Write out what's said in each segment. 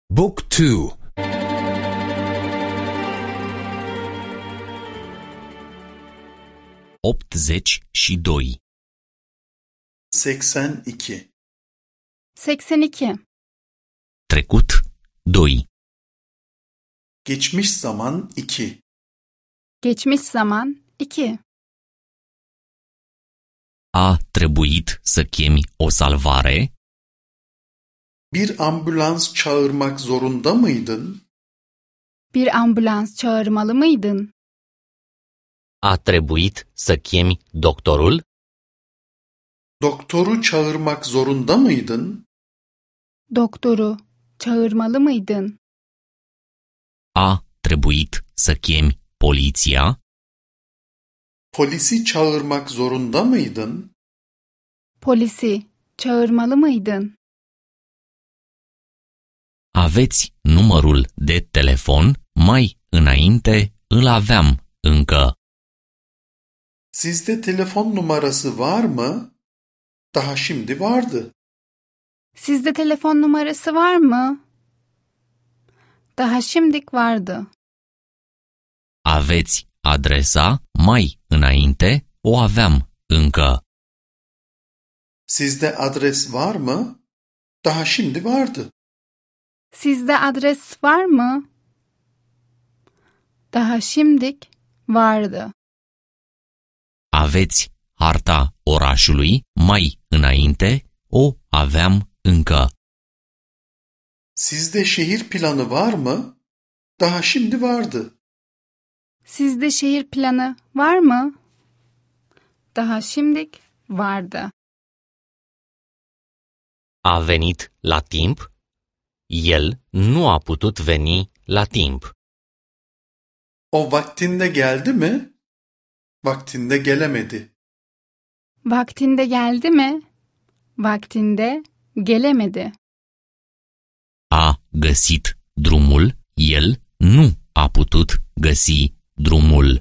Book 2. 82. 82. 82. Trecut 2. Geçmiş zaman 2. Geçmiş zaman 2. A trebuit să chemi o salvare? Bir ambulans çağırmak zorunda mıydın? Bir ambulans çağırmalı mıydın? A trebuit să chemi doctorul? Doktoru çağırmak zorunda mıydın? Doktoru çağırmalı mıydın? A trebuit să chemi poliția? Polisi çağırmak zorunda mıydın? Polisi çağırmalı mıydın? Aveți numărul de telefon? Mai înainte îl aveam încă. Sizde telefon numarası var mı? Daha şimdi vardı. Sizde telefon numarası var mı? Daha şimdik vardı. Aveți adresa? Mai înainte o aveam încă. Sizde adres var mı? Daha şimdi vardı. Sizde adres var mı? Daha şimdik vardı. Aveți harta orașului? Mai înainte o aveam încă. Sizde şehir planı var mı? Daha şimdi vardı. Sizde şehir planı var mı? Daha şimdik vardı. A venit la timp? El nu a putut veni la timp. O vaktinde geldi mi? Vaktinde gelemedi. Vaktinde geldi mi? Vaktinde gelemedi. A găsit drumul? El nu a putut găsi drumul.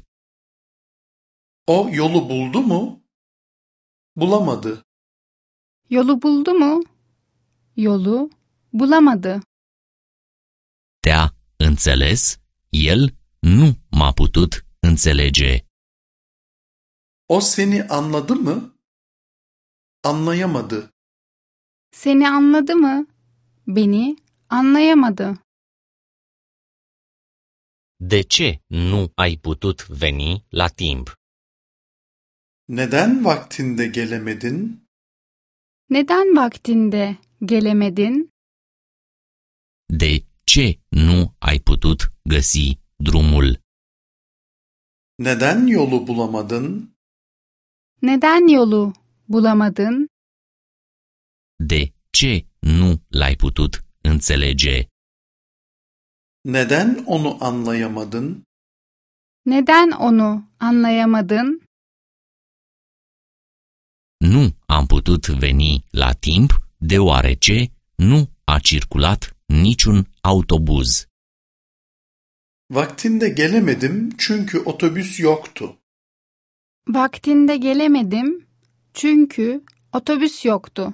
O yolu buldu mu? Bulamadı. Yolu buldu mu? Yolu bulamadı. Te-a înțeles? El nu m-a putut înțelege. O seni anladı mı? Anlayamadı. Seni anladı mı? Beni anlayamadı. De ce nu ai putut veni la timp? Neden vaktinde gelemedin? Neden vaktinde gelemedin? De ce nu ai putut găsi drumul? Neden yolu bulamadın? Neden yolu bulamadın? De ce nu l-ai putut înțelege? Neden onu anlayamadın? Neden onu anlayamadın? Nu am putut veni la timp deoarece nu a circulat niciun autobuz. Vaktinde gelemedim çünkü otobüs yoktu. Vaktinde gelemedim çünkü otobüs yoktu.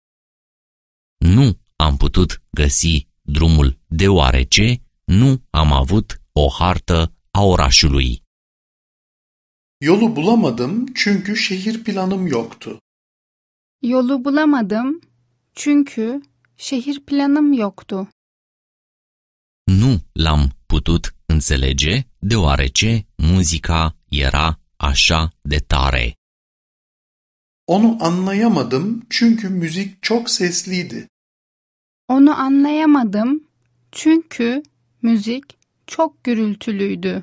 Nu am putut găsi drumul deoarece nu am avut o hartă a orașului. Yolu bulamadım çünkü şehir planım yoktu. Yolu bulamadım çünkü şehir planım yoktu. Nu l-am putut înțelege deoarece muzica era așa de tare. Onu anlayamadım çünkü müzik çok sesliydi. Onu anlayamadım çünkü müzik çok gürültülüydü.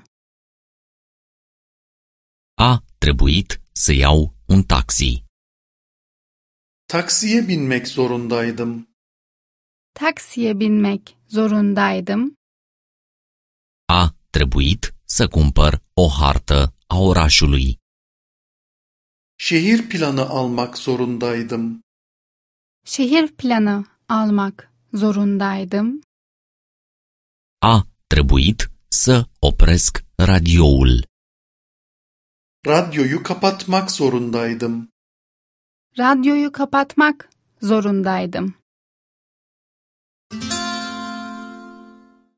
A trebuit să iau un taxi. Taksiye binmek zorundaydım. Taksiye binmek zorundaydım. A trebuit să cumpăr o hartă a orașului. Şehir planı almak zorundaydım. Şehir planı almak zorundaydım. A trebuit să opresc radioul. Radyoyu kapatmak zorundaydım. Radyoyu kapatmak zorundaydım.